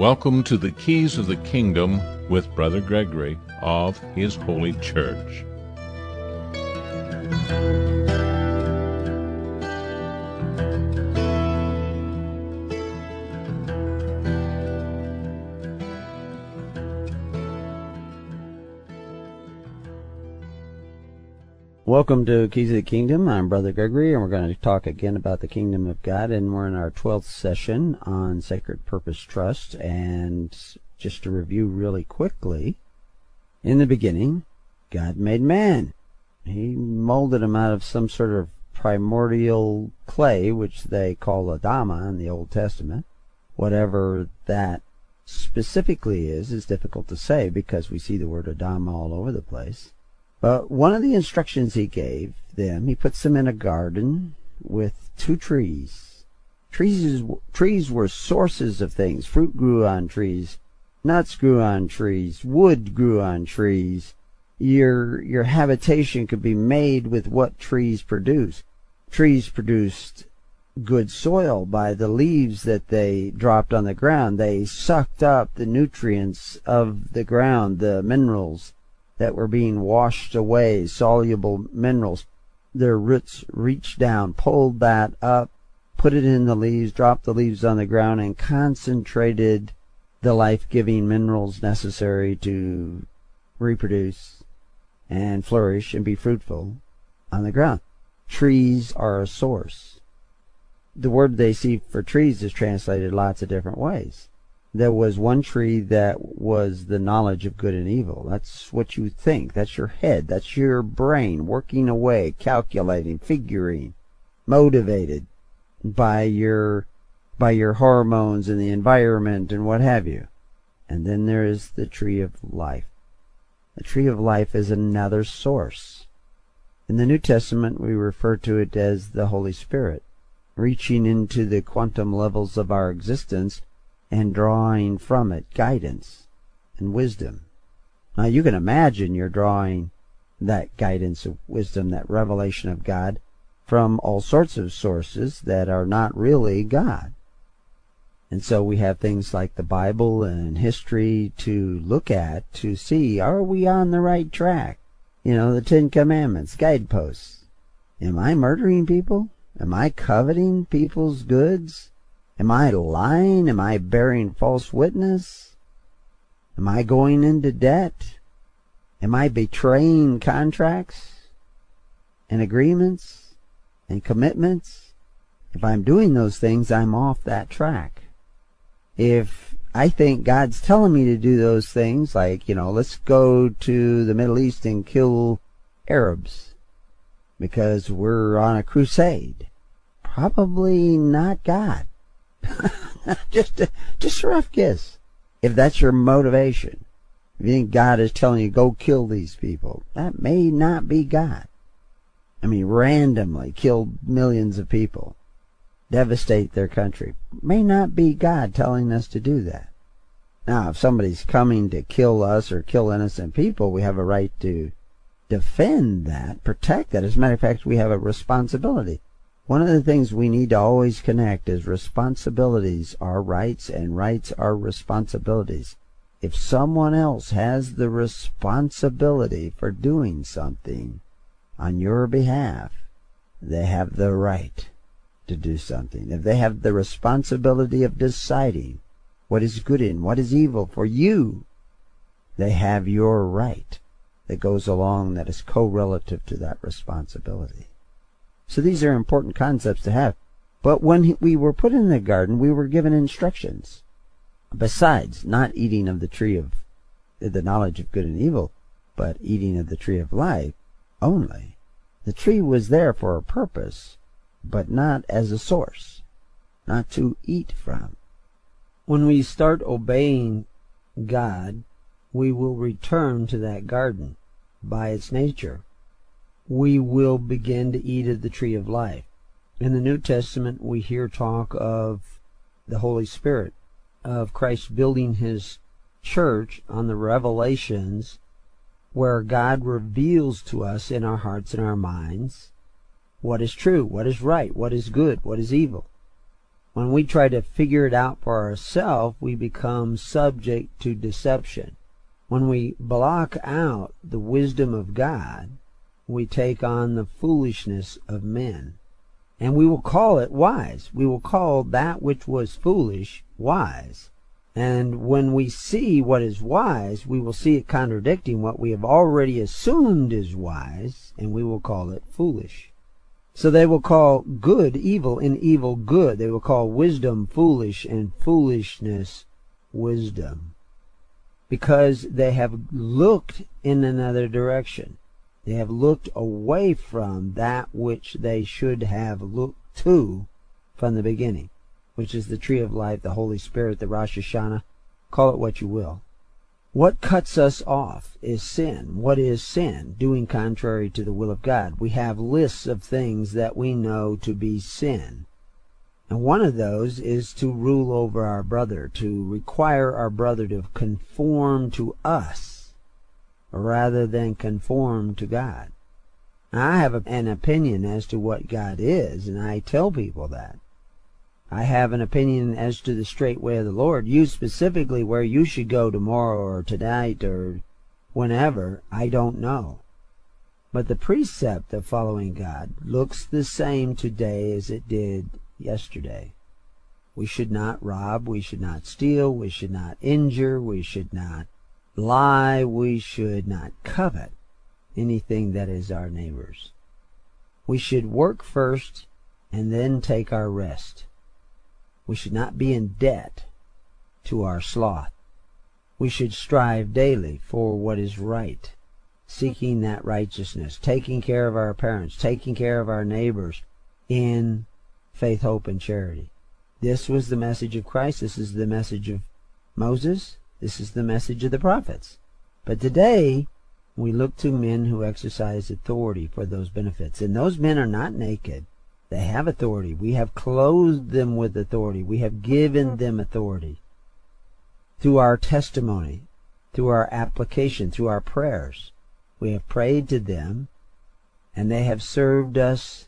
Welcome to the Keys of the Kingdom with Brother Gregory of His Holy Church. Welcome to Keys of the Kingdom. I'm Brother Gregory, and we're going to talk again about the Kingdom of God, and we're in our 12th session on Sacred Purpose Trust. And just to review really quickly, in the beginning, God made man. He molded him out of some sort of primordial clay, which they call Adama in the Old Testament. Whatever that specifically is difficult to say because we see the word Adama all over the place. But one of the instructions he gave them, he puts them in a garden with two trees. Trees were sources of things. Fruit grew on trees. Nuts grew on trees. Wood grew on trees. Your habitation could be made with what trees produce. Trees produced good soil by the leaves that they dropped on the ground. They sucked up the nutrients of the ground, the minerals that were being washed away, soluble minerals. Their roots reached down, pulled that up, put it in the leaves, dropped the leaves on the ground, and concentrated the life-giving minerals necessary to reproduce and flourish and be fruitful on the ground. Trees are a source. The word they see for trees is translated lots of different ways. There was one tree that was the knowledge of good and evil. That's what you think. That's your head. That's your brain working away, calculating, figuring, motivated by your hormones and the environment and what have you. And then there is the tree of life. The tree of life is another source. In the New Testament, we refer to it as the Holy Spirit, reaching into the quantum levels of our existence and drawing from it guidance and wisdom. Now you can imagine you're drawing that guidance of wisdom, that revelation of God, from all sorts of sources that are not really God. And so we have things like the Bible and history to look at to see, are we on the right track? You know, the Ten Commandments, guideposts. Am I murdering people? Am I coveting people's goods? Am I lying? Am I bearing false witness? Am I going into debt? Am I betraying contracts and agreements and commitments? If I'm doing those things, I'm off that track. If I think God's telling me to do those things, like, let's go to the Middle East and kill Arabs because we're on a crusade, probably not God. just a rough guess. If that's your motivation, if you think God is telling you go kill these people, that may not be God. I mean, randomly kill millions of people, devastate their country, may not be God telling us to do that. Now, if somebody's coming to kill us or kill innocent people, we have a right to defend that, protect that. As a matter of fact, we have a responsibility. One of the things we need to always connect is responsibilities are rights and rights are responsibilities. If someone else has the responsibility for doing something on your behalf, they have the right to do something. If they have the responsibility of deciding what is good and what is evil for you, they have your right that goes along, that is correlative to that responsibility. So these are important concepts to have. But when we were put in the garden, we were given instructions. Besides not eating of the tree of the knowledge of good and evil, but eating of the tree of life only. The tree was there for a purpose, but not as a source, not to eat from. When we start obeying God, we will return to that garden by its nature. We will begin to eat of the tree of life. In the New Testament, we hear talk of the Holy Spirit, of Christ building His church on the revelations where God reveals to us in our hearts and our minds what is true, what is right, what is good, what is evil. When we try to figure it out for ourselves, we become subject to deception. When we block out the wisdom of God, we take on the foolishness of men. And we will call it wise. We will call that which was foolish wise. And when we see what is wise, we will see it contradicting what we have already assumed is wise, and we will call it foolish. So they will call good evil and evil good. They will call wisdom foolish and foolishness wisdom. Because they have looked in another direction. They have looked away from that which they should have looked to from the beginning, which is the tree of life, the Holy Spirit, the Rosh Hashanah. Call it what you will. What cuts us off is sin. What is sin? Doing contrary to the will of God. We have lists of things that we know to be sin. And one of those is to rule over our brother, to require our brother to conform to us rather than conform to God. Now, I have an opinion as to what God is, and I tell people that. I have an opinion as to the straight way of the Lord. You specifically where you should go tomorrow or tonight or whenever, I don't know. But the precept of following God looks the same today as it did yesterday. We should not rob, we should not steal, we should not injure, we should not lie, we should not covet anything that is our neighbor's. We should work first and then take our rest. We should not be in debt to our sloth. We should strive daily for what is right, seeking that righteousness, taking care of our parents, taking care of our neighbors in faith, hope, and charity. This was the message of Christ. This is the message of Moses. This is the message of the prophets. But today, we look to men who exercise authority for those benefits. And those men are not naked. They have authority. We have clothed them with authority. We have given them authority. Through our testimony, through our application, through our prayers, we have prayed to them, and they have served us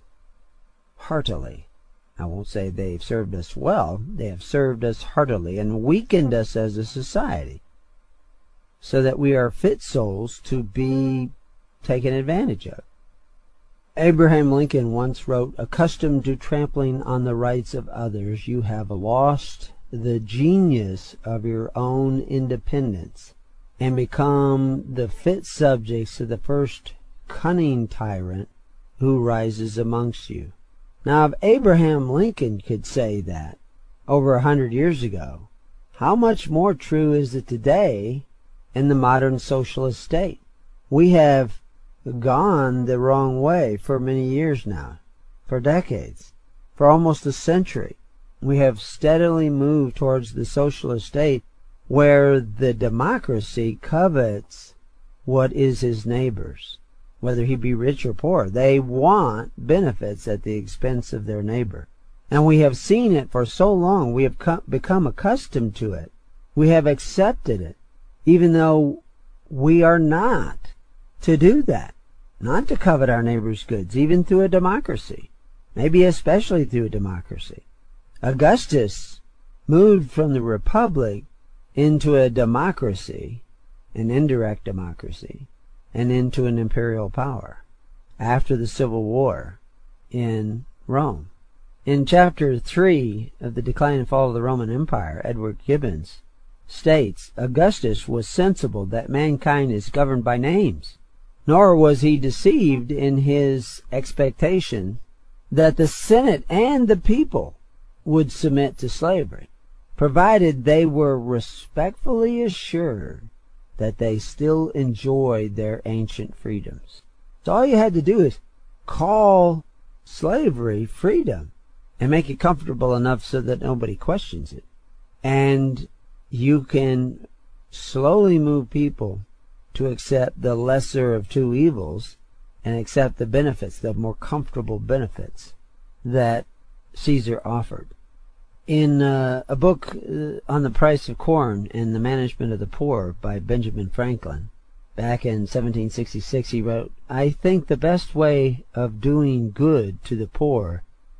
heartily. I won't say they've served us well. They have served us heartily and weakened us as a society so that we are fit souls to be taken advantage of. Abraham Lincoln once wrote, "Accustomed to trampling on the rights of others, you have lost the genius of your own independence and become the fit subjects of the first cunning tyrant who rises amongst you." Now, if Abraham Lincoln could say that over 100 years ago, how much more true is it today in the modern socialist state? We have gone the wrong way for many years now, for decades, for almost a century. We have steadily moved towards the socialist state where the democracy covets what is his neighbor's, whether he be rich or poor. They want benefits at the expense of their neighbor. And we have seen it for so long, we have become accustomed to it. We have accepted it, even though we are not to do that, not to covet our neighbor's goods, even through a democracy, maybe especially through a democracy. Augustus moved from the republic into a democracy, an indirect democracy, and into an imperial power after the Civil War in Rome. In chapter 3 of The Decline and Fall of the Roman Empire, Edward Gibbons states, "Augustus was sensible that mankind is governed by names, nor was he deceived in his expectation that the Senate and the people would submit to slavery, provided they were respectfully assured that they still enjoyed their ancient freedoms." So all you had to do is call slavery freedom and make it comfortable enough so that nobody questions it. And you can slowly move people to accept the lesser of two evils and accept the benefits, the more comfortable benefits that Caesar offered. In a book on the price of corn and the management of the poor by Benjamin Franklin, back in 1766, he wrote, "I think the best way of doing good to the poor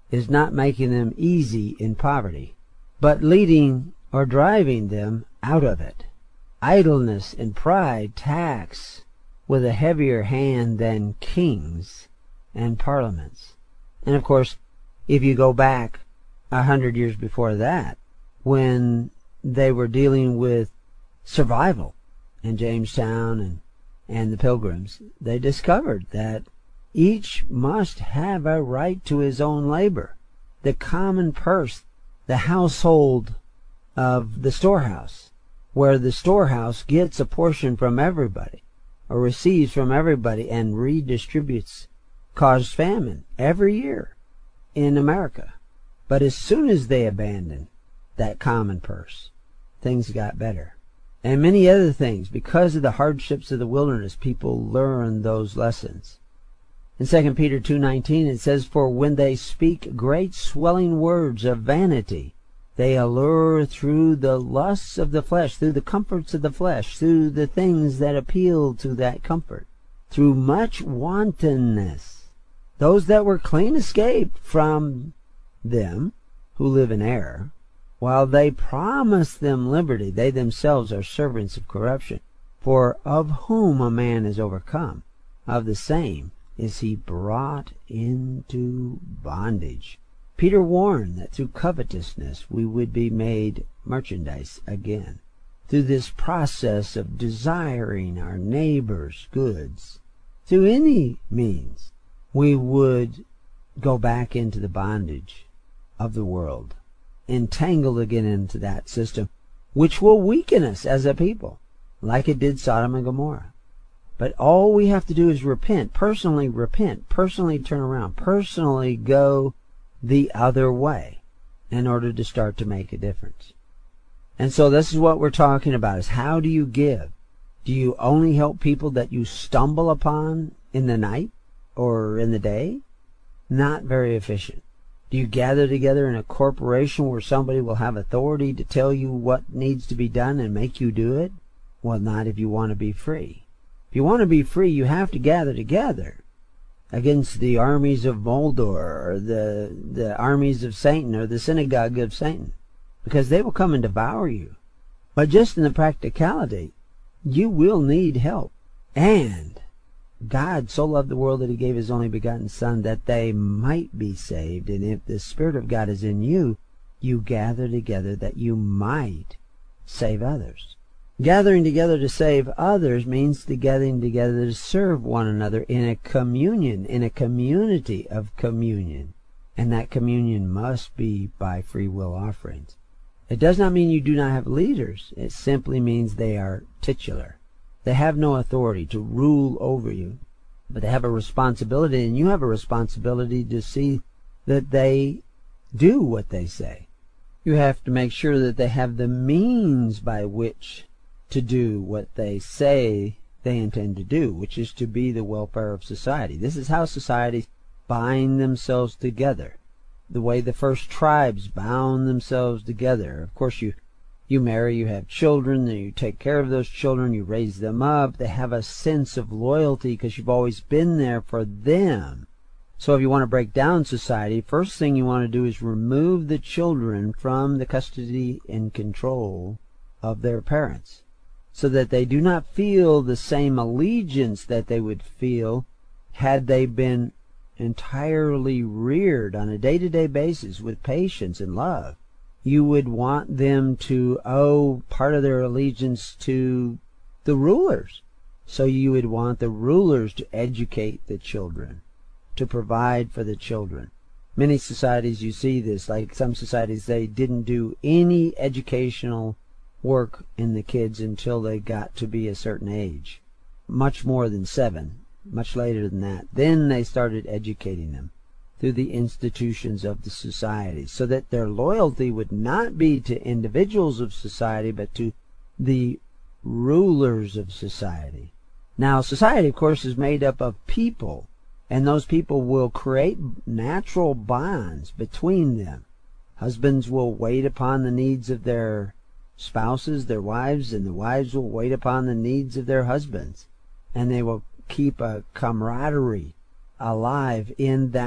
is not making them easy in poverty, but leading or driving them out of it. Idleness and pride tax with a heavier hand than kings and parliaments. And of course, if you go back 100 years before that, when they were dealing with survival in Jamestown and the Pilgrims, they discovered that each must have a right to his own labor. The common purse, the household of the storehouse, where the storehouse gets a portion from everybody, or receives from everybody and redistributes, caused famine every year in America. But as soon as they abandoned that common purse, things got better. And many other things, because of the hardships of the wilderness, people learned those lessons. In 2 Peter 2:19 it says, "For when they speak great swelling words of vanity, they allure through the lusts of the flesh, through the comforts of the flesh, through the things that appeal to that comfort, through much wantonness. Those that were clean escaped from them who live in error. While they promise them liberty, they themselves are servants of corruption. For of whom a man is overcome, of the same is he brought into bondage." Peter warned that through covetousness we would be made merchandise again. Through this process of desiring our neighbor's goods, through any means, we would go back into the bondage of the world, entangled again into that system, which will weaken us as a people, like it did Sodom and Gomorrah. But all we have to do is repent, personally turn around, personally go the other way in order to start to make a difference. And so this is what we're talking about, is how do you give? Do you only help people that you stumble upon in the night or in the day? Not very efficient. Do you gather together in a corporation where somebody will have authority to tell you what needs to be done and make you do it? Well, not if you want to be free. If you want to be free, you have to gather together against the armies of Mordor, or the armies of Satan, or the synagogue of Satan, because they will come and devour you. But just in the practicality, you will need help. And God so loved the world that he gave his only begotten Son, that they might be saved. And if the Spirit of God is in you, you gather together that you might save others. Gathering together to save others means gathering together to serve one another in a communion, in a community of communion. And that communion must be by free will offerings. It does not mean you do not have leaders. It simply means they are titular. They have no authority to rule over you, but they have a responsibility, and you have a responsibility to see that they do what they say. You have to make sure that they have the means by which to do what they say they intend to do, which is to be the welfare of society. This is how societies bind themselves together, the way the first tribes bound themselves together. Of course, you marry, you have children, and you take care of those children, you raise them up. They have a sense of loyalty because you've always been there for them. So if you want to break down society, first thing you want to do is remove the children from the custody and control of their parents, so that they do not feel the same allegiance that they would feel had they been entirely reared on a day-to-day basis with patience and love. You would want them to owe part of their allegiance to the rulers. So you would want the rulers to educate the children, to provide for the children. Many societies you see this, like some societies, they didn't do any educational work in the kids until they got to be a certain age, much more than 7, much later than that. Then they started educating them through the institutions of the society, so that their loyalty would not be to individuals of society, but to the rulers of society. Now, society, of course, is made up of people, and those people will create natural bonds between them. Husbands will wait upon the needs of their spouses, their wives, and the wives will wait upon the needs of their husbands, and they will keep a camaraderie alive in that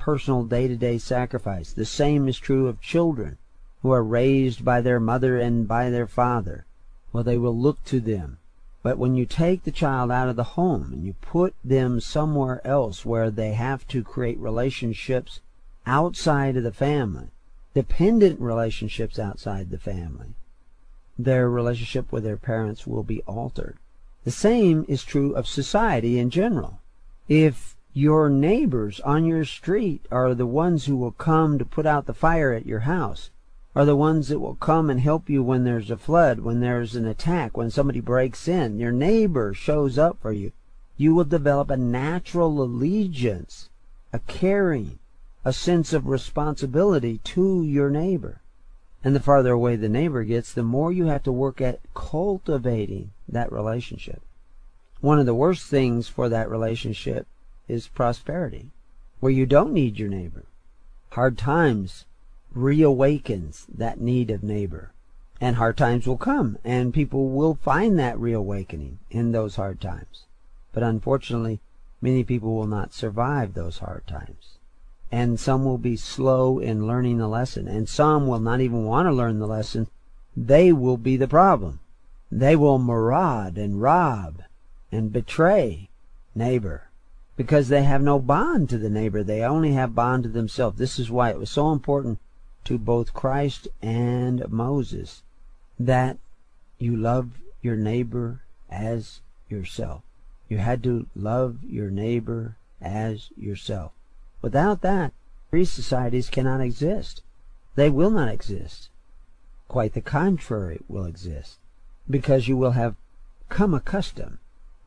personal day-to-day sacrifice. The same is true of children who are raised by their mother and by their father. Well, they will look to them. But when you take the child out of the home and you put them somewhere else where they have to create relationships outside of the family, dependent relationships outside the family, their relationship with their parents will be altered. The same is true of society in general. If your neighbors on your street are the ones who will come to put out the fire at your house, are the ones that will come and help you when there's a flood, when there's an attack, when somebody breaks in, your neighbor shows up for you, you will develop a natural allegiance, a caring, a sense of responsibility to your neighbor. And the farther away the neighbor gets, the more you have to work at cultivating that relationship. One of the worst things for that relationship is prosperity, where you don't need your neighbor. Hard times reawakens that need of neighbor. And hard times will come, and people will find that reawakening in those hard times. But unfortunately, many people will not survive those hard times. And some will be slow in learning the lesson, and some will not even want to learn the lesson. They will be the problem. They will maraud and rob and betray neighbor because they have no bond to the neighbor. They only have bond to themselves. This is why it was so important to both Christ and Moses that you love your neighbor as yourself. You had to love your neighbor as yourself. Without that, free societies cannot exist. They will not exist. Quite the contrary will exist, because you will have come accustomed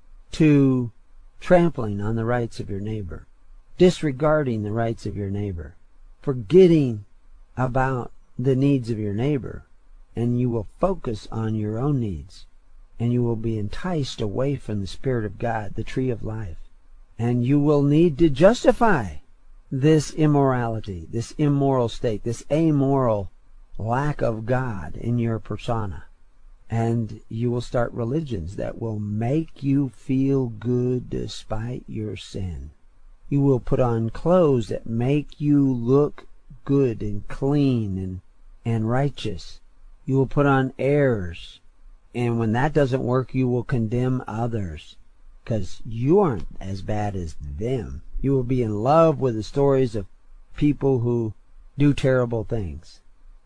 to trampling on the rights of your neighbor, disregarding the rights of your neighbor, forgetting about the needs of your neighbor, and you will focus on your own needs, and you will be enticed away from the Spirit of God, the tree of life, and you will need to justify this immorality, this immoral state, this amoral lack of God in your persona. And you will start religions that will make you feel good despite your sin. You will put on clothes that make you look good and clean and righteous. You will put on airs, and when that doesn't work, you will condemn others because you aren't as bad as them. You will be in love with the stories of people who do terrible things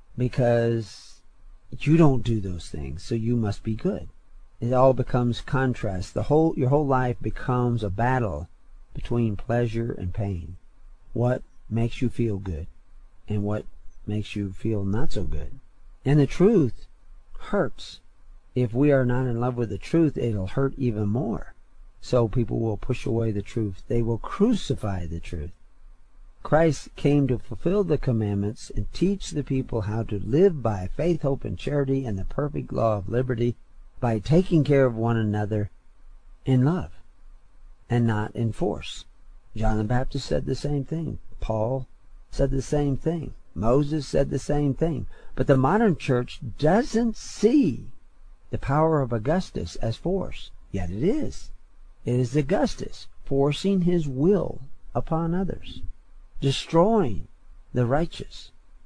because you don't do those things, so you must be good. It all becomes contrast. Your whole life becomes a battle between pleasure and pain. What makes you feel good and what makes you feel not so good. And the truth hurts. If we are not in love with the truth, it'll hurt even more. So people will push away the truth. They will crucify the truth. Christ came to fulfill the commandments and teach the people how to live by faith, hope, and charity and the perfect law of liberty by taking care of one another in love and not in force. John the Baptist said the same thing. Paul said the same thing. Moses said the same thing. But the modern church doesn't see the power of Augustus as force. Yet it is. It is Augustus forcing his will upon others. Destroying the righteous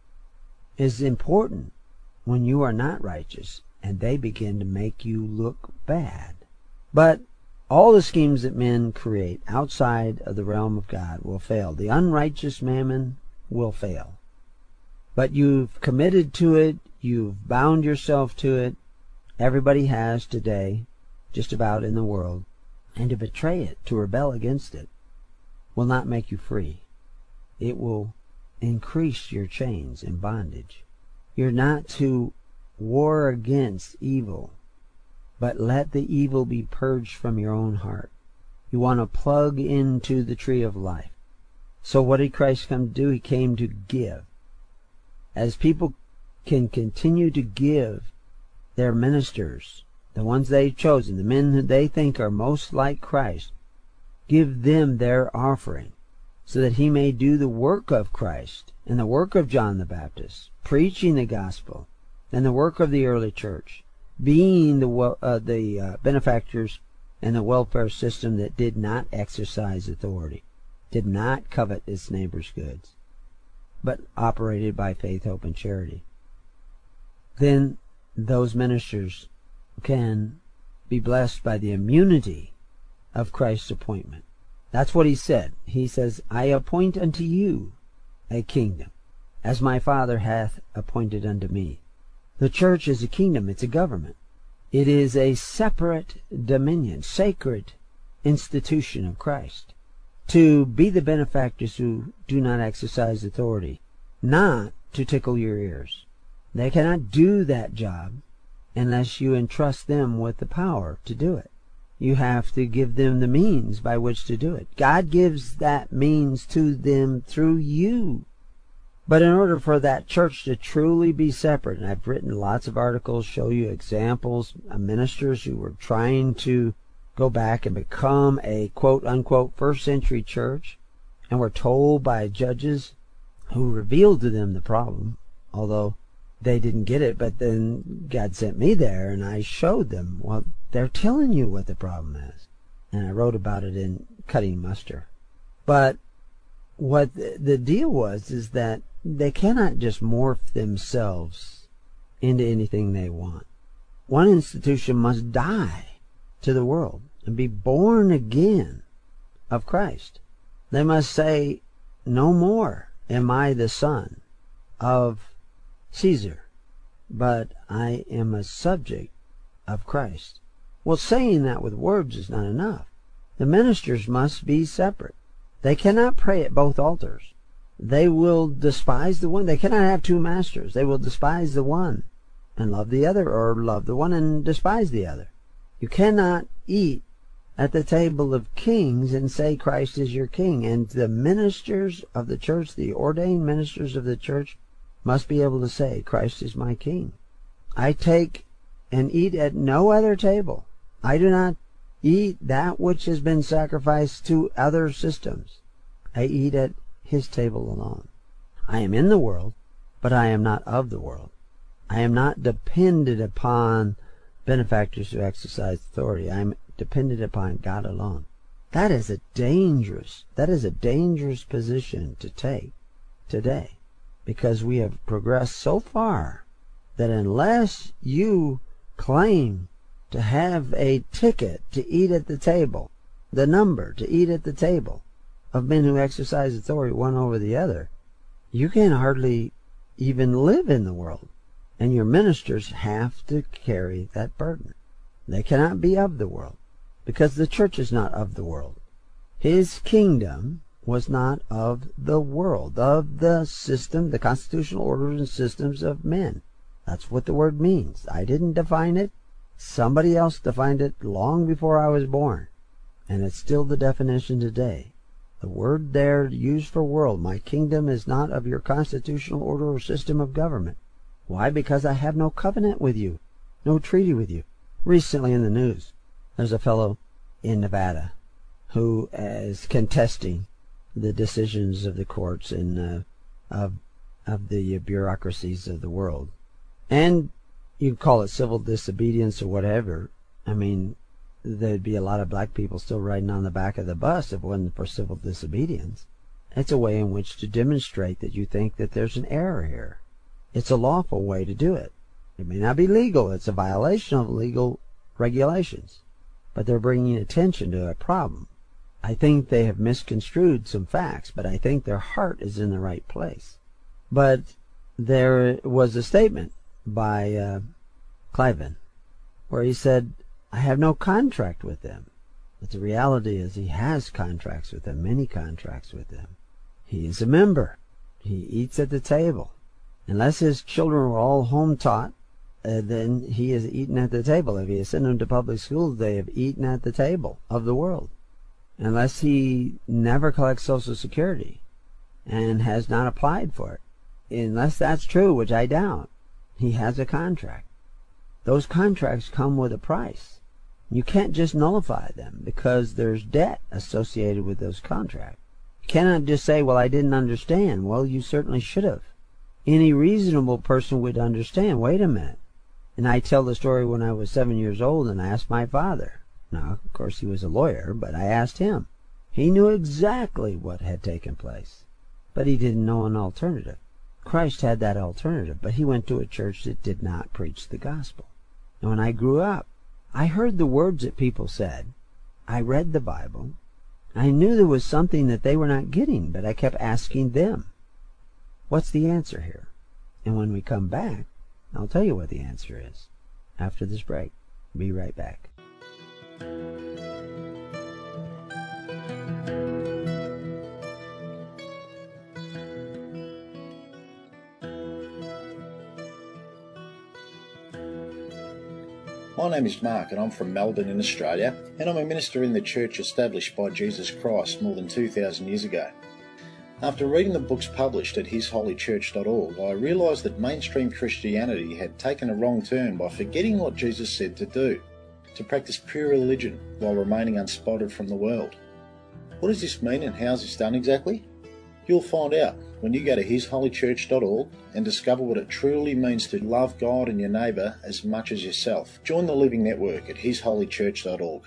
is important when you are not righteous and they begin to make you look bad. But all the schemes that men create outside of the realm of God will fail. The unrighteous mammon will fail. But you've committed to it. You've bound yourself to it. Everybody has today, just about in the world. And to betray it, to rebel against it, will not make you free. It will increase your chains and bondage. You're not to war against evil, but let the evil be purged from your own heart. You want to plug into the tree of life. So what did Christ come to do? He came to give. As people can continue to give their ministers, the ones they've chosen, the men that they think are most like Christ, give them their offering so that he may do the work of Christ and the work of John the Baptist, preaching the gospel, and the work of the early church, being the benefactors and the welfare system that did not exercise authority. did not covet its neighbor's goods, but operated by faith, hope, and charity, then those ministers can be blessed by the immunity of Christ's appointment. That's what he said. He says, I appoint unto you a kingdom, as my Father hath appointed unto me. The church is a kingdom. It's a government. It is a separate dominion, sacred institution of Christ, to be the benefactors who do not exercise authority, not to tickle your ears. They cannot do that job unless you entrust them with the power to do it. You have to give them the means by which to do it. God gives that means to them through you. But in order for that church to truly be separate, and I've written lots of articles, show you examples of ministers who were trying to go back and become a quote-unquote first-century church, and were told by judges who revealed to them the problem, although they didn't get it, but then God sent me there, and I showed them, well, they're telling you what the problem is. And I wrote about it in Cutting Muster. But what the deal was is that they cannot just morph themselves into anything they want. One institution must die to the world and be born again of Christ. They must say, no more am I the son of Caesar, but I am a subject of Christ. Well, saying that with words is not enough. The ministers must be separate. They cannot pray at both altars. They will despise the one. They cannot have two masters. They will despise the one and love the other, or love the one and despise the other. You cannot eat at the table of kings and say Christ is your king. And the ministers of the church, the ordained ministers of the church, must be able to say, Christ is my king. I take and eat at no other table. I do not eat that which has been sacrificed to other systems. I eat at his table alone. I am in the world, but I am not of the world. I am not dependent upon benefactors who exercise authority. I am dependent upon God alone. That is a dangerous position to take today, because we have progressed so far that unless you claim to have a ticket to eat at the table, the number to eat at the table of men who exercise authority one over the other, you can hardly even live in the world. And your ministers have to carry that burden. They cannot be of the world, because the church is not of the world. His kingdom was not of the world, of the system, the constitutional orders and systems of men. That's what the word means. I didn't define it. Somebody else defined it long before I was born. And it's still the definition today. The word there used for world, my kingdom is not of your constitutional order or system of government. Why? Because I have no covenant with you, no treaty with you. Recently in the news, there's a fellow in Nevada who is contesting the decisions of the courts and of the bureaucracies of the world. And you call it civil disobedience or whatever. I mean, there'd be a lot of black people still riding on the back of the bus if it wasn't for civil disobedience. It's a way in which to demonstrate that you think that there's an error here. It's a lawful way to do it. It may not be legal. It's a violation of legal regulations. But they're bringing attention to a problem. I think they have misconstrued some facts, but I think their heart is in the right place. But there was a statement by Cliven where he said, I have no contract with them. But the reality is he has contracts with them, many contracts with them. He is a member. He eats at the table. Unless his children were all home taught, then he has eaten at the table. If he has sent them to public schools, they have eaten at the table of the world. Unless he never collects Social Security and has not applied for it. Unless that's true, which I doubt, he has a contract. Those contracts come with a price. You can't just nullify them because there's debt associated with those contracts. You cannot just say, well, I didn't understand. Well, you certainly should have. Any reasonable person would understand, wait a minute. And I tell the story when I was 7 years old and I asked my father. Now, of course, he was a lawyer, but I asked him. He knew exactly what had taken place, but he didn't know an alternative. Christ had that alternative, but he went to a church that did not preach the gospel. And when I grew up, I heard the words that people said. I read the Bible. I knew there was something that they were not getting, but I kept asking them, what's the answer here? And when we come back, I'll tell you what the answer is. After this break, be right back. My name is Mark and I'm from Melbourne in Australia, and I'm a minister in the church established by Jesus Christ more than 2,000 years ago. After reading the books published at hisholychurch.org, I realised that mainstream Christianity had taken a wrong turn by forgetting what Jesus said to do, to practice pure religion while remaining unspotted from the world. What does this mean and how is this done exactly? You'll find out when you go to hisholychurch.org and discover what it truly means to love God and your neighbour as much as yourself. Join the Living Network at hisholychurch.org.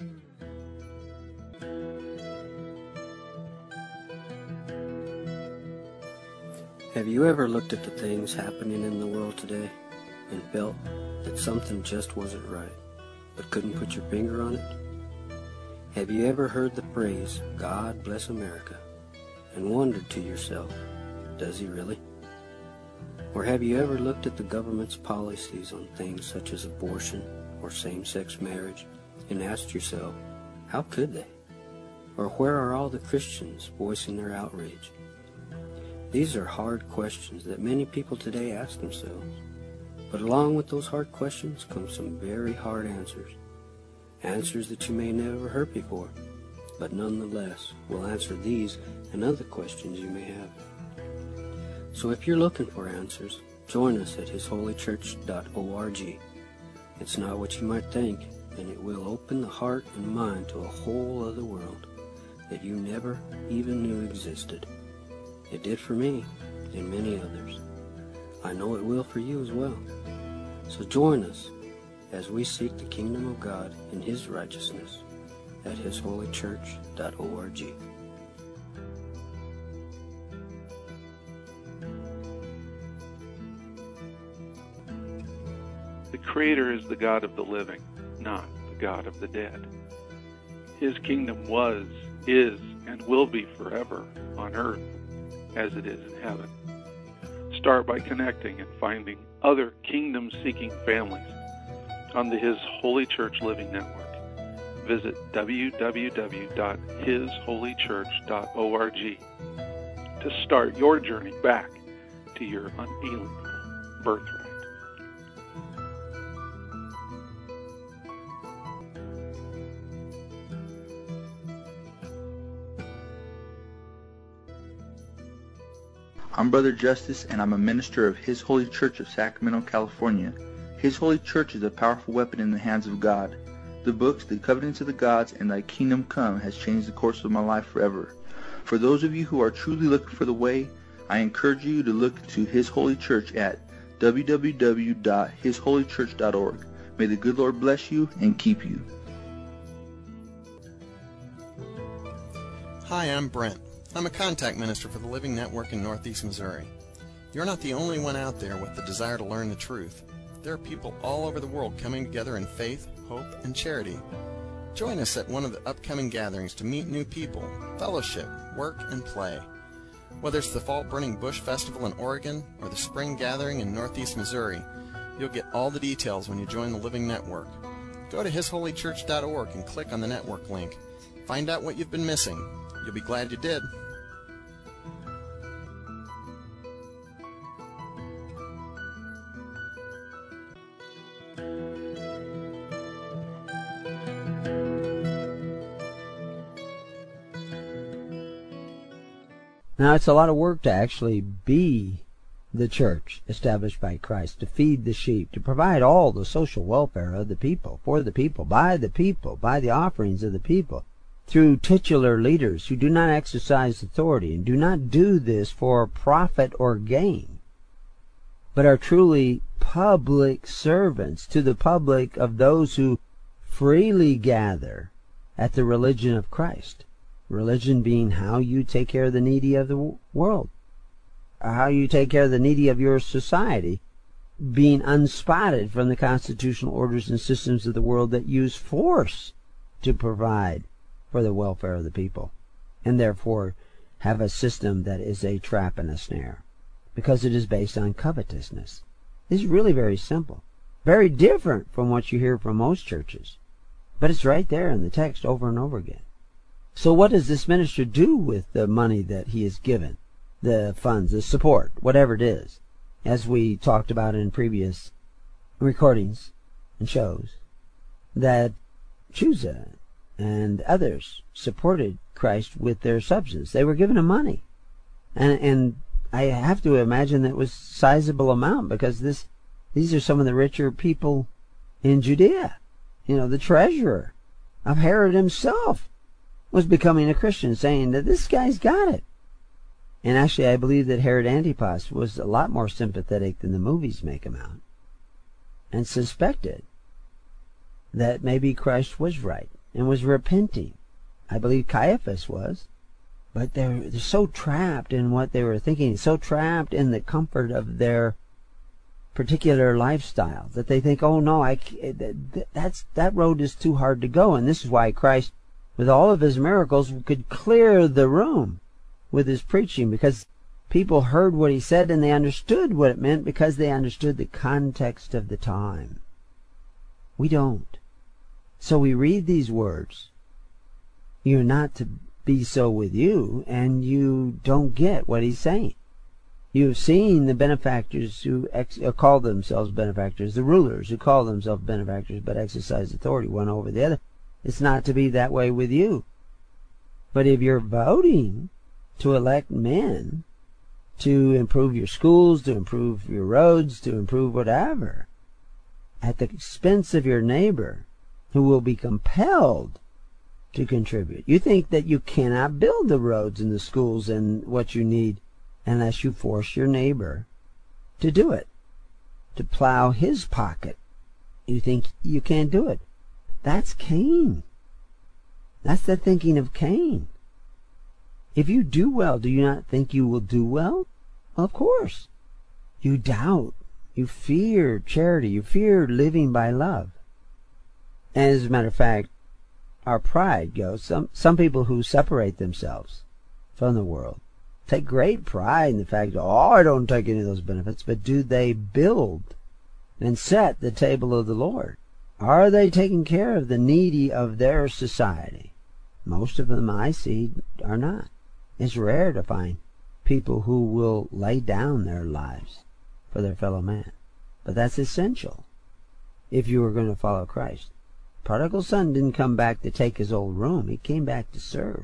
Have you ever looked at the things happening in the world today and felt that something just wasn't right, but couldn't put your finger on it? Have you ever heard the phrase, God bless America, and wondered to yourself, does he really? Or have you ever looked at the government's policies on things such as abortion or same-sex marriage and asked yourself, how could they? Or where are all the Christians voicing their outrage? These are hard questions that many people today ask themselves. But along with those hard questions come some very hard answers. Answers that you may never have heard before, but nonetheless will answer these and other questions you may have. So if you're looking for answers, join us at hisholychurch.org. It's not what you might think, and it will open the heart and mind to a whole other world that you never even knew existed. It did for me and many others. I know it will for you as well. So join us as we seek the kingdom of God and his righteousness at hisholychurch.org. The Creator is the God of the living, not the God of the dead. His kingdom was, is, and will be forever on earth as it is in heaven. Start by connecting and finding other kingdom-seeking families on the His Holy Church Living Network. Visit www.hisholychurch.org to start your journey back to your unalienable birthright. I'm Brother Justice, and I'm a minister of His Holy Church of Sacramento, California. His Holy Church is a powerful weapon in the hands of God. The books, The Covenants of the Gods, and Thy Kingdom Come has changed the course of my life forever. For those of you who are truly looking for the way, I encourage you to look to His Holy Church at www.hisholychurch.org. May the good Lord bless you and keep you. Hi, I'm Brent. I'm a contact minister for the Living Network in Northeast Missouri. You're not the only one out there with the desire to learn the truth. There are people all over the world coming together in faith, hope, and charity. Join us at one of the upcoming gatherings to meet new people, fellowship, work, and play. Whether it's the Fall Burning Bush Festival in Oregon or the Spring Gathering in Northeast Missouri, you'll get all the details when you join the Living Network. Go to hisholychurch.org and click on the network link. Find out what you've been missing. You'll be glad you did. Now, it's a lot of work to actually be the church established by Christ, to feed the sheep, to provide all the social welfare of the people, for the people, by the offerings of the people, through titular leaders who do not exercise authority and do not do this for profit or gain, but are truly public servants to the public of those who freely gather at the religion of Christ. Religion being how you take care of the needy of the world, or how you take care of the needy of your society, being unspotted from the constitutional orders and systems of the world that use force to provide for the welfare of the people, and therefore have a system that is a trap and a snare, because it is based on covetousness. It's really very simple, very different from what you hear from most churches, but it's right there in the text over and over again. So what does this minister do with the money that he is given, the funds, the support, whatever it is? As we talked about in previous recordings and shows, that Chusa and others supported Christ with their substance. They were giving him money. And I have to imagine that it was a sizable amount, because these are some of the richer people in Judea. The treasurer of Herod himself was becoming a Christian, saying that this guy's got it. And actually, I believe that Herod Antipas was a lot more sympathetic than the movies make him out, and suspected that maybe Christ was right and was repenting. I believe Caiaphas was. But they're so trapped in what they were thinking, so trapped in the comfort of their particular lifestyle, that they think, oh no, that road is too hard to go. And this is why Christ, with all of his miracles, could clear the room with his preaching, because people heard what he said and they understood what it meant, because they understood the context of the time. We don't. So we read these words, "You're not to be so with you," and you don't get what he's saying. You've seen the benefactors who call themselves benefactors, the rulers who call themselves benefactors but exercise authority one over the other. It's not to be that way with you. But if you're voting to elect men to improve your schools, to improve your roads, to improve whatever, at the expense of your neighbor, who will be compelled to contribute. You think that you cannot build the roads and the schools and what you need unless you force your neighbor to do it, to plow his pocket. You think you can't do it. That's Cain. That's the thinking of Cain. If you do well, do you not think you will do well? Well, of course. You doubt. You fear charity. You fear living by love. And as a matter of fact, our pride goes. Some people who separate themselves from the world take great pride in the fact that, I don't take any of those benefits, but do they build and set the table of the Lord? Are they taking care of the needy of their society? Most of them I see are not. It's rare to find people who will lay down their lives for their fellow man. But that's essential if you are going to follow Christ. Prodigal son didn't come back to take his old room. He came back to serve.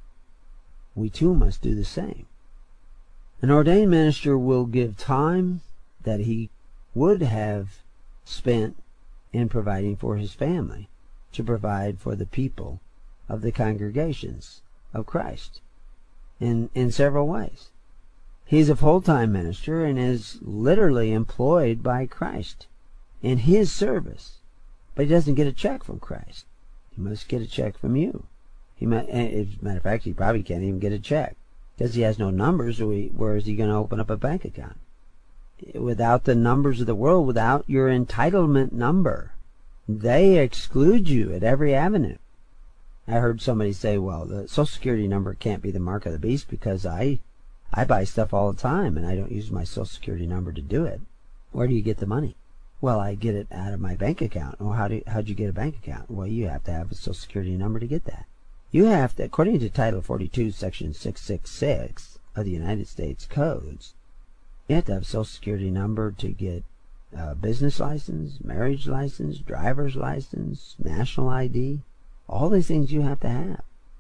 We too must do the same. An ordained minister will give time that he would have spent in providing for his family to provide for the people of the congregations of Christ in several ways. He's a full-time minister and is literally employed by Christ in his service. But he doesn't get a check from Christ. He must get a check from you. As a matter of fact, he probably can't even get a check, because he has no numbers. Where is he going to open up a bank account? Without the numbers of the world, without your entitlement number, they exclude you at every avenue. I heard somebody say, well, the Social Security number can't be the mark of the beast, because I buy stuff all the time and I don't use my Social Security number to do it. Where do you get the money? Well, I get it out of my bank account. Well, how'd you get a bank account? Well, you have to have a Social Security number to get that. You have to, according to Title 42, Section 666 of the United States Codes, you have to have a Social Security number to get a business license, marriage license, driver's license, national ID. All these things you have to have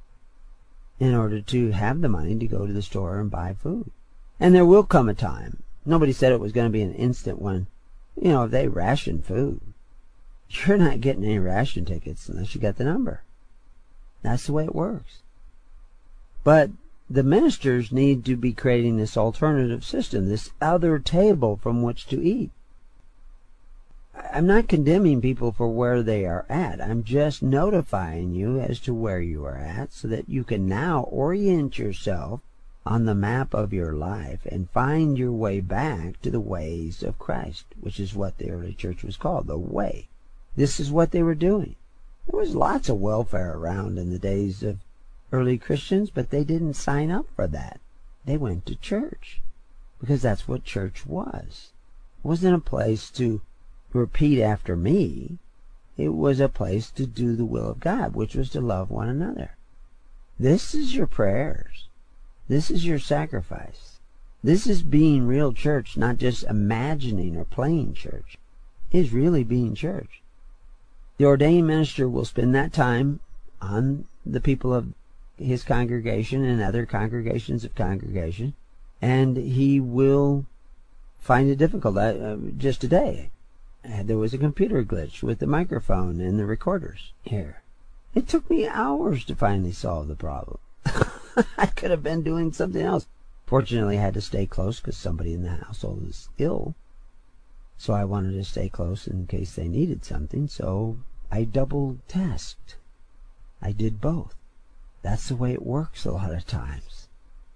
in order to have the money to go to the store and buy food. And there will come a time. Nobody said it was going to be an instant one. If they ration food, you're not getting any ration tickets unless you got the number. That's the way it works. But the ministers need to be creating this alternative system, this other table from which to eat. I'm not condemning people for where they are at. I'm just notifying you as to where you are at so that you can now orient yourself on the map of your life and find your way back to the ways of Christ, which is what the early church was called, the way. This is what they were doing. There was lots of welfare around in the days of early Christians, but they didn't sign up for that. They went to church because that's what church was. It wasn't a place to repeat after me. It was a place to do the will of God, which was to love one another. This is your prayers. This is your sacrifice. This is being real church, not just imagining or playing church. It is really being church. The ordained minister will spend that time on the people of his congregation and other congregations of congregation, and he will find it difficult. Just today, there was a computer glitch with the microphone and the recorders here. It took me hours to finally solve the problem. I could have been doing something else. Fortunately, I had to stay close because somebody in the household was ill. So I wanted to stay close in case they needed something. So I double tasked. I did both. That's the way it works a lot of times.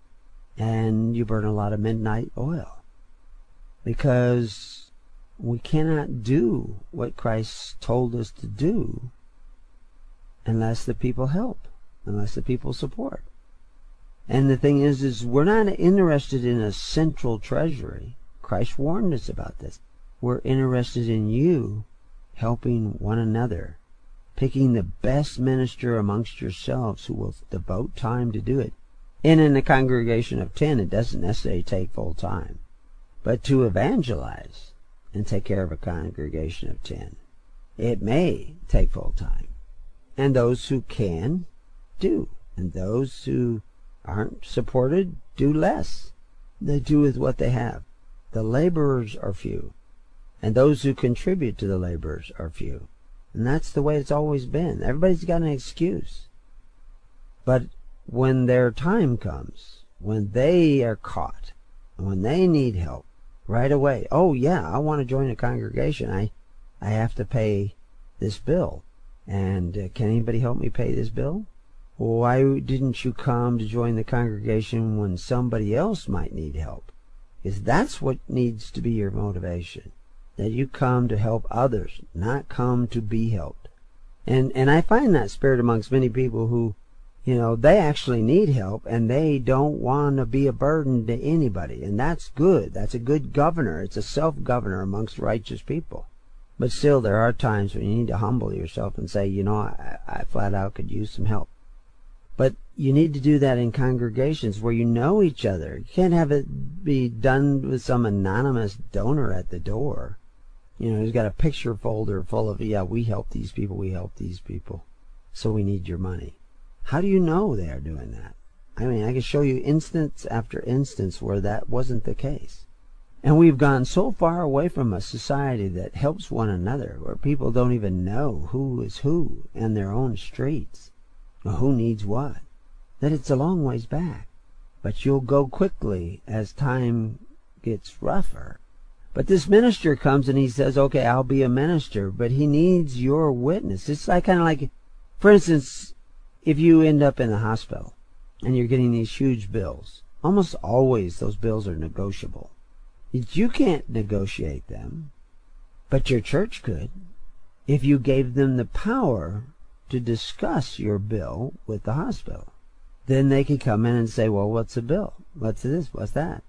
And you burn a lot of midnight oil. Because we cannot do what Christ told us to do unless the people help, unless the people support. And the thing is we're not interested in a central treasury. Christ warned us about this. We're interested in you helping one another, picking the best minister amongst yourselves who will devote time to do it. And in a congregation of 10, it doesn't necessarily take full time. But to evangelize and take care of a congregation of 10, it may take full time. And those who can, do. And those who aren't supported, do less. They do with what they have. The laborers are few, and those who contribute to the laborers are few. And that's the way it's always been. Everybody's got an excuse. But when their time comes, when they are caught, when they need help, right away, oh yeah, I want to join a congregation. I have to pay this bill. And can anybody help me pay this bill? Why didn't you come to join the congregation when somebody else might need help? Because that's what needs to be your motivation. That you come to help others, not come to be helped. And I find that spirit amongst many people who, they actually need help and they don't want to be a burden to anybody. And that's good. That's a good governor. It's a self-governor amongst righteous people. But still, there are times when you need to humble yourself and say, I flat out could use some help. But you need to do that in congregations where you know each other. You can't have it be done with some anonymous donor at the door. He's got a picture folder full of, we help these people, so we need your money. How do you know they are doing that? I can show you instance after instance where that wasn't the case. And we've gone so far away from a society that helps one another, where people don't even know who is who in their own streets, or who needs what, that it's a long ways back. But you'll go quickly as time gets rougher. But this minister comes and he says, okay, I'll be a minister, but he needs your witness. It's kind of like, for instance, if you end up in the hospital and you're getting these huge bills, almost always those bills are negotiable. You can't negotiate them, but your church could if you gave them the power to discuss your bill with the hospital. Then they could come in and say, well, what's the bill? What's this? What's that?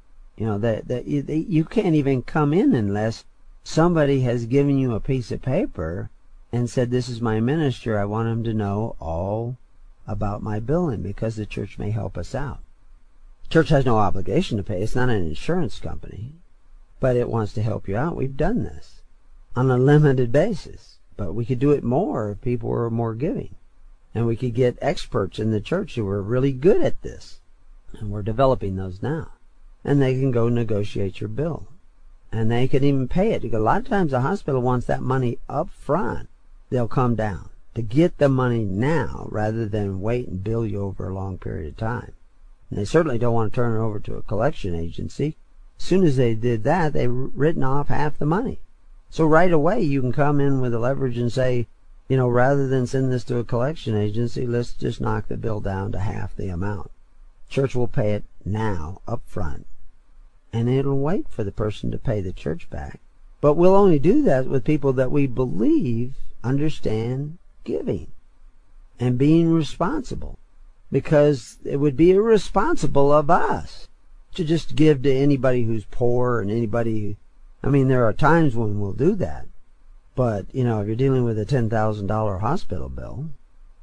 You can't even come in unless somebody has given you a piece of paper and said, this is my minister. I want him to know all about my billing because the church may help us out. Church has no obligation to pay. It's not an insurance company, but it wants to help you out. We've done this on a limited basis, but we could do it more if people were more giving. And we could get experts in the church who are really good at this. And we're developing those now. And they can go negotiate your bill. And they can even pay it. Because a lot of times the hospital wants that money up front. They'll come down to get the money now rather than wait and bill you over a long period of time. And they certainly don't want to turn it over to a collection agency. As soon as they did that, they've written off half the money. So right away you can come in with a leverage and say, rather than send this to a collection agency, let's just knock the bill down to half the amount. Church will pay it now, up front, and it'll wait for the person to pay the church back. But we'll only do that with people that we believe understand giving and being responsible, because it would be irresponsible of us to just give to anybody who's poor and anybody. There are times when we'll do that, but if you're dealing with a $10,000 hospital bill,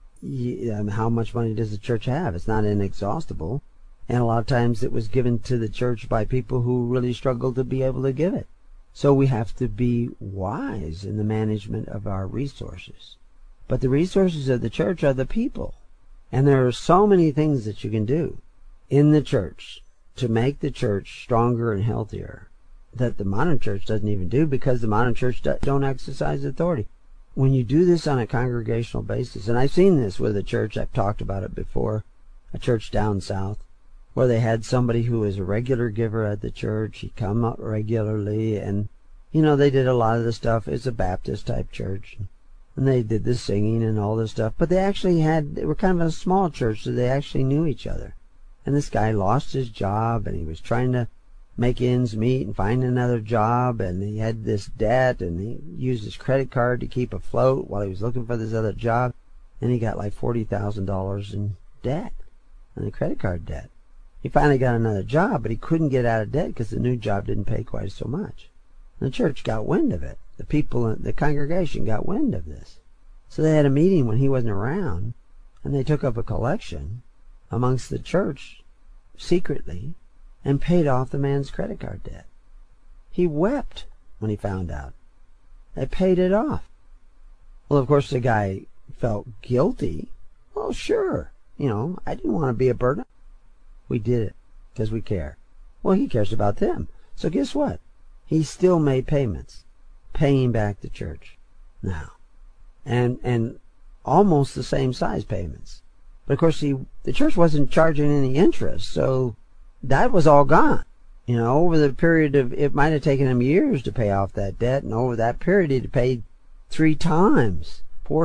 how much money does the church have? It's not inexhaustible, and a lot of times it was given to the church by people who really struggled to be able to give it. So we have to be wise in the management of our resources. But the resources of the church are the people. And there are so many things that you can do in the church to make the church stronger and healthier that the modern church doesn't even do, because the modern church don't exercise authority. When you do this on a congregational basis, and I've seen this with a church, I've talked about it before, a church down south, where they had somebody who was a regular giver at the church. He'd come up regularly, and they did a lot of the stuff. It's a Baptist type church, and they did the singing and all this stuff, but they were kind of a small church, so they actually knew each other. And this guy lost his job, and he was trying to make ends meet and find another job, and he had this debt, and he used his credit card to keep afloat while he was looking for this other job, and he got like $40,000 in debt, in the credit card debt. He finally got another job, but he couldn't get out of debt because the new job didn't pay quite so much. And the church got wind of it. The people, the congregation got wind of this. So they had a meeting when he wasn't around, and they took up a collection amongst the church secretly and paid off the man's credit card debt. He wept when he found out. They paid it off. Well, of course, the guy felt guilty. Well, sure. I didn't want to be a burden. We did it because we care. Well, he cares about them. So guess what? He still made payments, paying back the church now. And almost the same size payments. But of course, the church wasn't charging any interest, so that was all gone. Over the period of, it might have taken him years to pay off that debt, and over that period he'd paid 4 times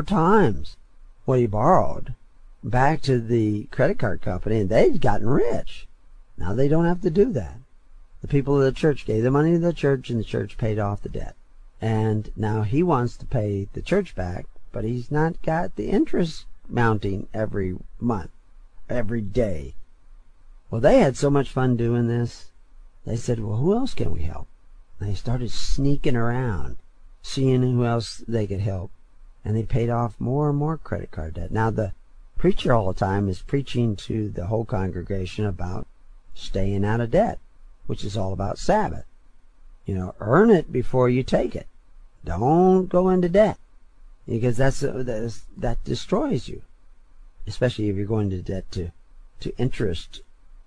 what he borrowed back to the credit card company, and they'd gotten rich. Now they don't have to do that. The people of the church gave the money to the church, and the church paid off the debt. And now he wants to pay the church back, but he's not got the interest mounting every month, every day. Well, they had so much fun doing this. They said, well, who else can we help? And they started sneaking around, seeing who else they could help. And they paid off more and more credit card debt. Now, the preacher all the time is preaching to the whole congregation about staying out of debt, which is all about Sabbath. Earn it before you take it. Don't go into debt, because that destroys you, especially if you're going to debt to interest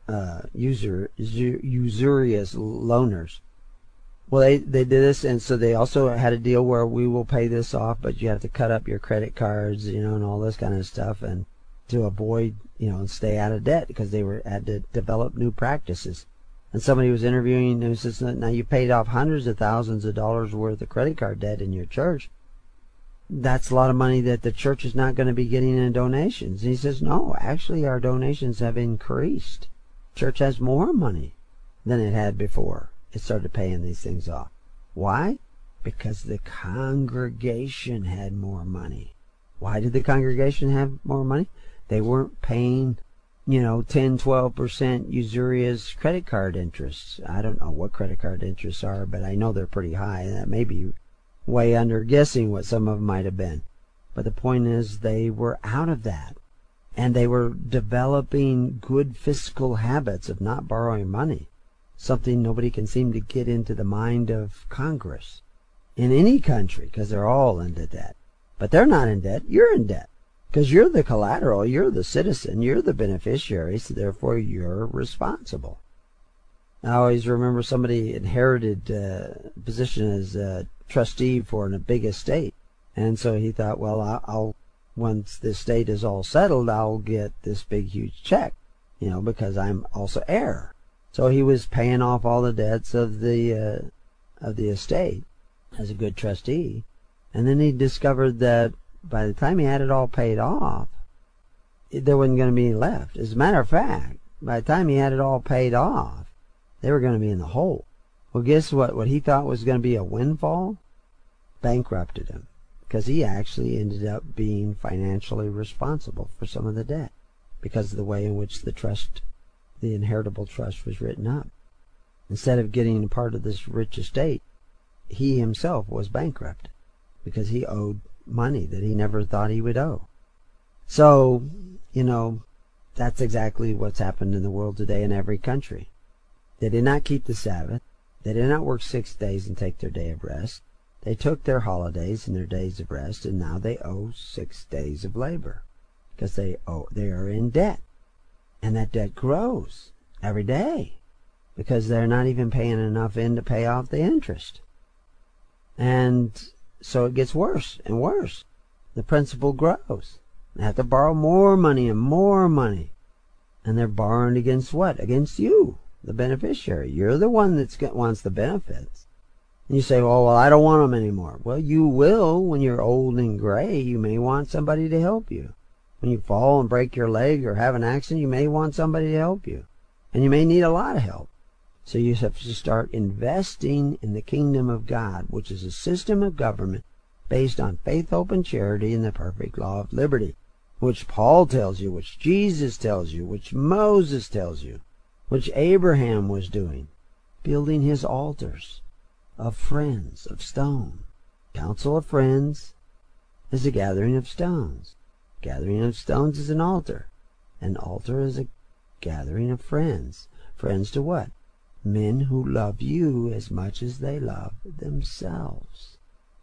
usurious loaners. Well, they did this, and so they also had a deal where we will pay this off, but you have to cut up your credit cards, and all this kind of stuff, and to avoid, and stay out of debt, because they had to develop new practices. And somebody was interviewing who says, now you paid off hundreds of thousands of dollars worth of credit card debt in your church. That's a lot of money that the church is not going to be getting in donations. And he says, no, actually our donations have increased. Church has more money than it had before it started paying these things off. Why? Because the congregation had more money. Why did the congregation have more money? They weren't paying 10-12% usurious credit card interests. I don't know what credit card interests are, but I know they're pretty high. That may be way under guessing what some of them might have been. But the point is, they were out of that. And they were developing good fiscal habits of not borrowing money. Something nobody can seem to get into the mind of Congress in any country, because they're all into debt. But they're not in debt. You're in debt. Because you're the collateral, you're the citizen, you're the beneficiary, so therefore you're responsible. I always remember somebody inherited a position as a trustee for a big estate. And so he thought, well, I'll once the estate is all settled, I'll get this big, huge check, because I'm also heir. So he was paying off all the debts of the estate. as a good trustee. And then he discovered that by the time he had it all paid off, there wasn't going to be any left. As a matter of fact, by the time he had it all paid off, they were going to be in the hole. Well, guess what? What he thought was going to be a windfall bankrupted him, because he actually ended up being financially responsible for some of the debt because of the way in which the inheritable trust was written up. Instead of getting a part of this rich estate, he himself was bankrupt because he owed money that he never thought he would owe. So, that's exactly what's happened in the world today in every country. They did not keep the Sabbath. They did not work 6 days and take their day of rest. They took their holidays and their days of rest, and now they owe 6 days of labor because they are in debt. And that debt grows every day because they're not even paying enough in to pay off the interest. And so it gets worse and worse. The principal grows. They have to borrow more money and more money. And they're borrowing against what? Against you, the beneficiary. You're the one that wants the benefits. And you say, well, I don't want them anymore. Well, you will when you're old and gray. You may want somebody to help you. When you fall and break your leg or have an accident, you may want somebody to help you. And you may need a lot of help. So you have to start investing in the kingdom of God, which is a system of government based on faith, hope, and charity and the perfect law of liberty, which Paul tells you, which Jesus tells you, which Moses tells you, which Abraham was doing, building his altars of friends, of stone. Council of Friends is a gathering of stones. Gathering of stones is an altar. An altar is a gathering of friends. Friends to what? Men who love you as much as they love themselves.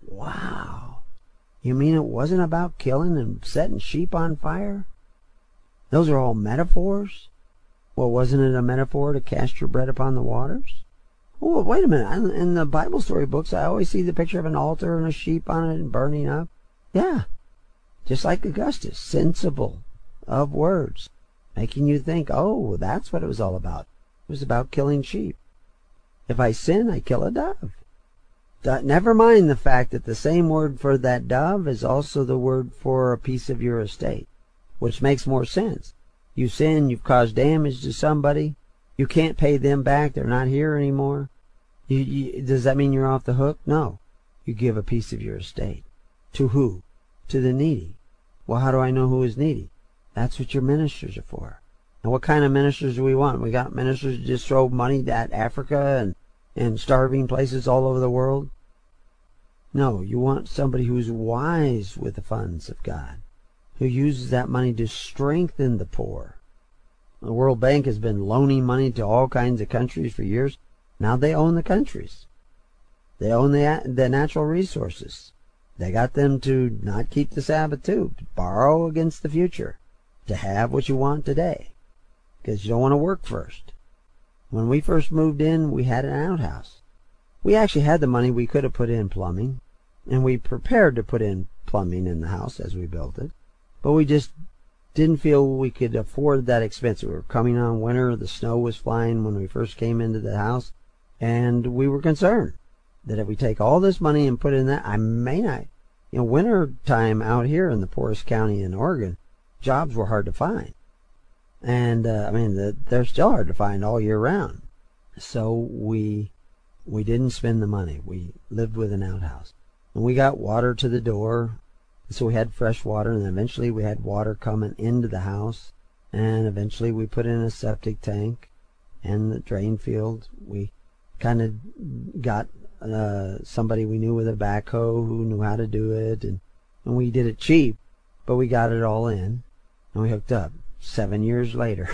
Wow. You mean it wasn't about killing and setting sheep on fire? Those are all metaphors? Well, wasn't it a metaphor to cast your bread upon the waters? Oh, wait a minute. In the Bible story books, I always see the picture of an altar and a sheep on it and burning up. Yeah. Just like Augustus. Sensible of words. Making you think, oh, that's what it was all about. It was about killing sheep. If I sin, I kill a dove. Never mind the fact that the same word for that dove is also the word for a piece of your estate, which makes more sense. You sin, you've caused damage to somebody, you can't pay them back, they're not here anymore. Does that mean you're off the hook? No. You give a piece of your estate. To who? To the needy. Well, how do I know who is needy? That's what your ministers are for. And what kind of ministers do we want? We got ministers who just throw money at Africa and starving places all over the world? No, you want somebody who's wise with the funds of God, who uses that money to strengthen the poor. The World Bank has been loaning money to all kinds of countries for years. Now they own the countries. They own the natural resources. They got them to not keep the Sabbath too, to borrow against the future, to have what you want today, because you don't want to work first. When we first moved in, we had an outhouse. We actually had the money we could have put in plumbing, and we prepared to put in plumbing in the house as we built it, but we just didn't feel we could afford that expense. We were coming on winter, the snow was flying when we first came into the house, and we were concerned that if we take all this money and put in that, I may not. Winter time out here in the poorest county in Oregon, jobs were hard to find. And, they're still hard to find all year round. So we didn't spend the money. We lived with an outhouse. And we got water to the door. So we had fresh water, and eventually we had water coming into the house. And eventually we put in a septic tank and the drain field. We kind of got somebody we knew with a backhoe who knew how to do it. And we did it cheap, but we got it all in. And we hooked up. 7 years later,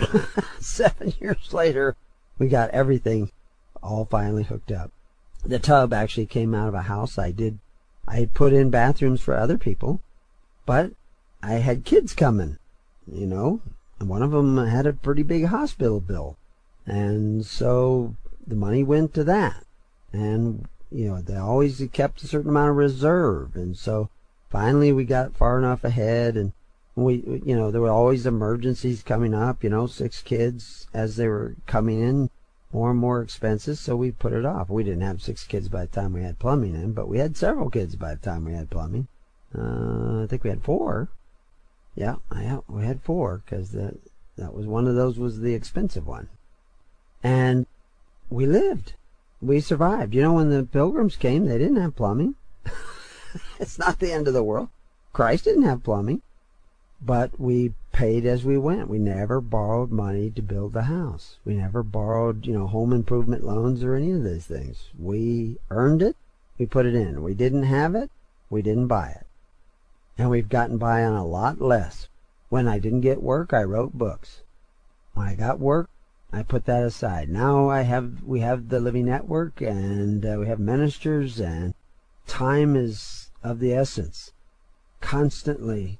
7 years later, we got everything all finally hooked up. The tub actually came out of a house I had put in bathrooms for other people, but I had kids coming, and one of them had a pretty big hospital bill. And so the money went to that. And, they always kept a certain amount of reserve. And so finally we got far enough ahead, and there were always emergencies coming up, 6 kids as they were coming in. more and more expenses, so we put it off. We didn't have 6 kids by the time we had plumbing in, but we had several kids by the time we had plumbing. I think we had 4. Yeah, we had 4, because that was one of those was the expensive one. And we lived. We survived. You know, when the Pilgrims came, they didn't have plumbing. It's not the end of the world. Christ didn't have plumbing. But we paid as we went. We never borrowed money to build the house. We never borrowed, home improvement loans or any of these things. We earned it. We put it in. We didn't have it. We didn't buy it. And we've gotten by on a lot less. When I didn't get work, I wrote books. When I got work, I put that aside. Now we have the Living Network, and we have ministers, and time is of the essence. Constantly,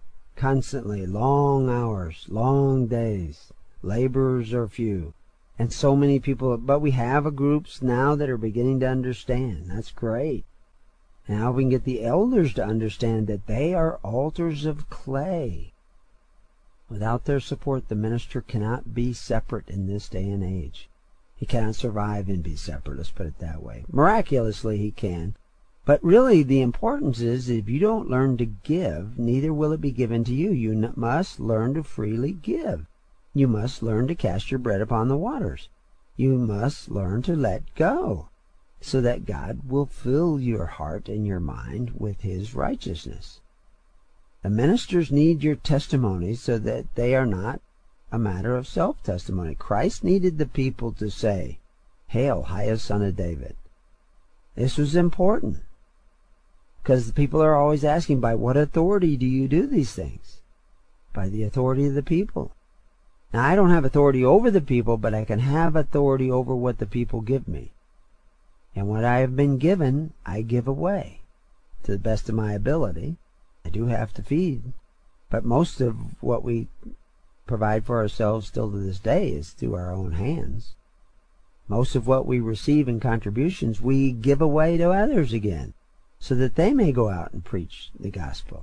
long hours, long days, laborers are few, and so many people. But we have groups now that are beginning to understand. That's great. Now we can get the elders to understand that they are altars of clay. Without their support, the minister cannot be separate in this day and age. He cannot survive and be separate, let's put it that way. Miraculously he can. But really the importance is, if you don't learn to give, neither will it be given to you. You must learn to freely give. You must learn to cast your bread upon the waters. You must learn to let go, so that God will fill your heart and your mind with His righteousness. The ministers need your testimony so that they are not a matter of self-testimony. Christ needed the people to say, "Hail, highest Son of David." This was important, because the people are always asking, by what authority do you do these things? By the authority of the people. Now, I don't have authority over the people, but I can have authority over what the people give me. And what I have been given, I give away to the best of my ability. I do have to feed, but most of what we provide for ourselves still to this day is through our own hands. Most of what we receive in contributions, we give away to others again, so that they may go out and preach the gospel.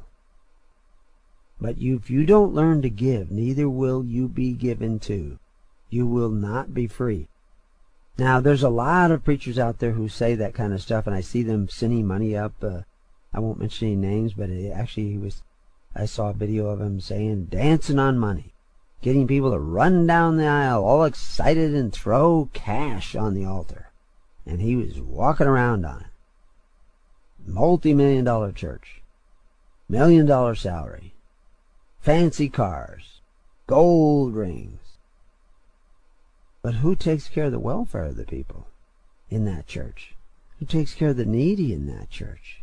But if you don't learn to give, neither will you be given to. You will not be free. Now, there's a lot of preachers out there who say that kind of stuff, and I see them sending money up. I won't mention any names, but I saw a video of him saying, dancing on money, getting people to run down the aisle all excited and throw cash on the altar. And he was walking around on it. Multi-million-dollar church, $1 million salary, fancy cars, gold rings. But who takes care of the welfare of the people in that church? Who takes care of the needy in that church?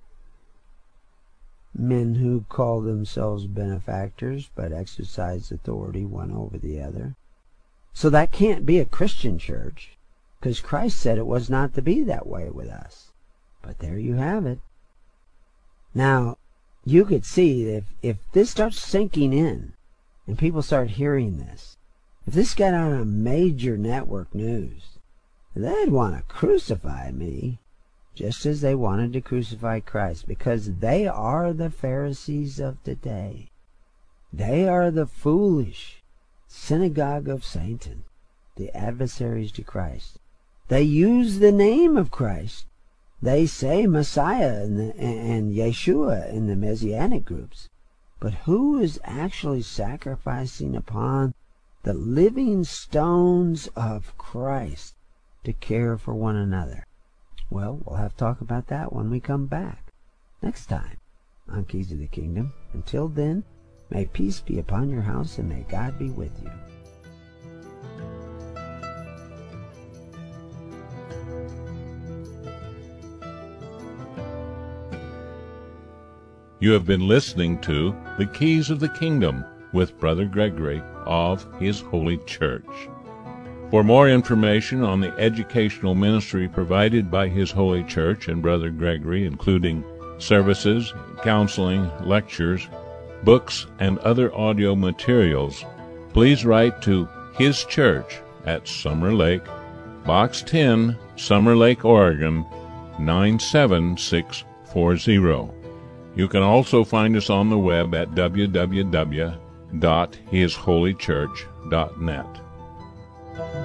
Men who call themselves benefactors but exercise authority one over the other. So that can't be a Christian church, because Christ said it was not to be that way with us. But there you have it. Now, you could see if this starts sinking in and people start hearing this, if this got on major network news, they'd want to crucify me, just as they wanted to crucify Christ, because they are the Pharisees of today. They are the foolish synagogue of Satan, the adversaries to Christ. They use the name of Christ. They say Messiah and Yeshua in the Messianic groups. But who is actually sacrificing upon the living stones of Christ to care for one another? Well, we'll have to talk about that when we come back next time on Keys of the Kingdom. Until then, may peace be upon your house and may God be with you. You have been listening to The Keys of the Kingdom with Brother Gregory of His Holy Church. For more information on the educational ministry provided by His Holy Church and Brother Gregory, including services, counseling, lectures, books, and other audio materials, please write to His Church at Summer Lake, Box 10, Summer Lake, Oregon, 97640. You can also find us on the web at www.hisholychurch.net.